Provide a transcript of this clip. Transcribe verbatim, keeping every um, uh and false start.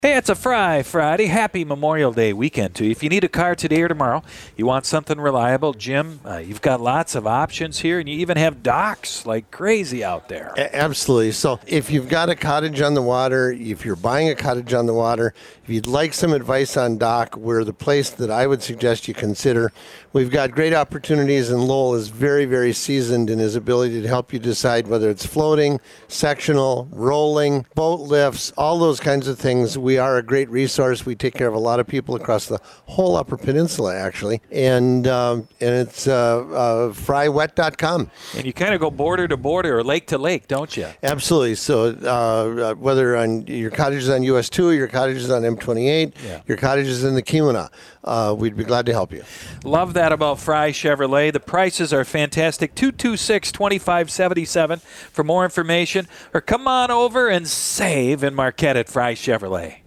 Hey, it's a Fry Friday. Happy Memorial Day weekend to you. If you need a car today or tomorrow, you want something reliable, Jim, uh, you've got lots of options here, and you even have docks like crazy out there. A- absolutely. So if you've got a cottage on the water, if you're buying a cottage on the water, if you'd like some advice on dock, we're the place that I would suggest you consider. We've got great opportunities, and Lowell is very, very seasoned in his ability to help you decide whether it's floating, sectional, rolling, boat lifts, all those kinds of things. We are a great resource. We take care of a lot of people across the whole Upper Peninsula, actually. And um, and it's uh, uh, fry wet dot com. And you kind of go border to border or lake to lake, don't you? Absolutely. So uh, whether on your cottage is on U S two, your cottage is on M twenty-eight, Yeah. your cottage is in the Keweenaw, uh, we'd be glad to help you. Love that about Fry Chevrolet. The prices are fantastic. two two six, two five seven seven for more information. Or come on over and save in Marquette at Fry Chevrolet.